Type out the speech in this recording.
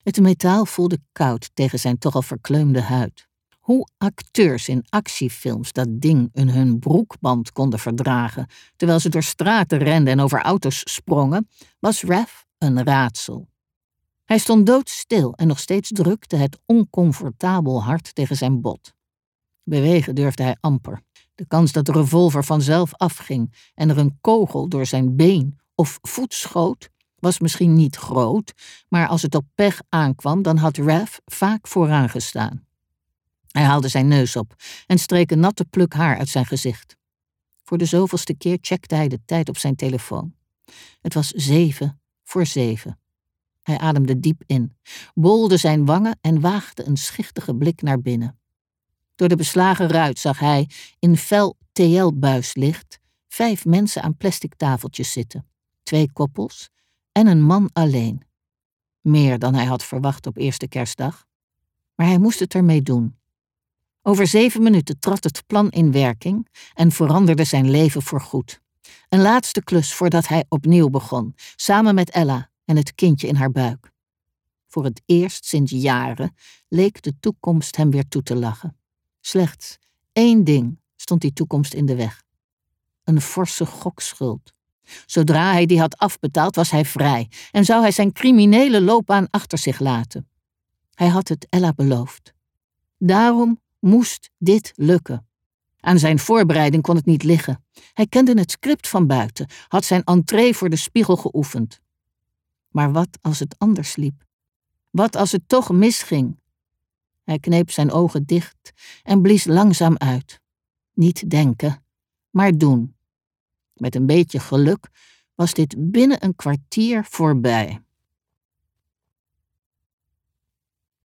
Het metaal voelde koud tegen zijn toch al verkleumde huid. Hoe acteurs in actiefilms dat ding in hun broekband konden verdragen, terwijl ze door straten renden en over auto's sprongen, was Raph een raadsel. Hij stond doodstil en nog steeds drukte het oncomfortabel hart tegen zijn bot. Bewegen durfde hij amper. De kans dat de revolver vanzelf afging en er een kogel door zijn been of voet schoot, was misschien niet groot, maar als het op pech aankwam, dan had Raph vaak vooraan gestaan. Hij haalde zijn neus op en streek een natte pluk haar uit zijn gezicht. Voor de zoveelste keer checkte hij de tijd op zijn telefoon. Het was 7:07. Hij ademde diep in, bolde zijn wangen en waagde een schichtige blik naar binnen. Door de beslagen ruit zag hij, in fel TL-buislicht, 5 mensen aan plastic tafeltjes zitten. 2 koppels en een man alleen. Meer dan hij had verwacht op eerste kerstdag. Maar hij moest het ermee doen. Over 7 minuten trad het plan in werking en veranderde zijn leven voorgoed. Een laatste klus voordat hij opnieuw begon, samen met Ella en het kindje in haar buik. Voor het eerst sinds jaren leek de toekomst hem weer toe te lachen. Slechts 1 ding stond die toekomst in de weg. Een forse gokschuld. Zodra hij die had afbetaald, was hij vrij en zou hij zijn criminele loopbaan achter zich laten. Hij had het Ella beloofd. Daarom moest dit lukken. Aan zijn voorbereiding kon het niet liggen. Hij kende het script van buiten, had zijn entree voor de spiegel geoefend. Maar wat als het anders liep? Wat als het toch misging? Hij kneep zijn ogen dicht en blies langzaam uit. Niet denken, maar doen. Met een beetje geluk was dit binnen een kwartier voorbij.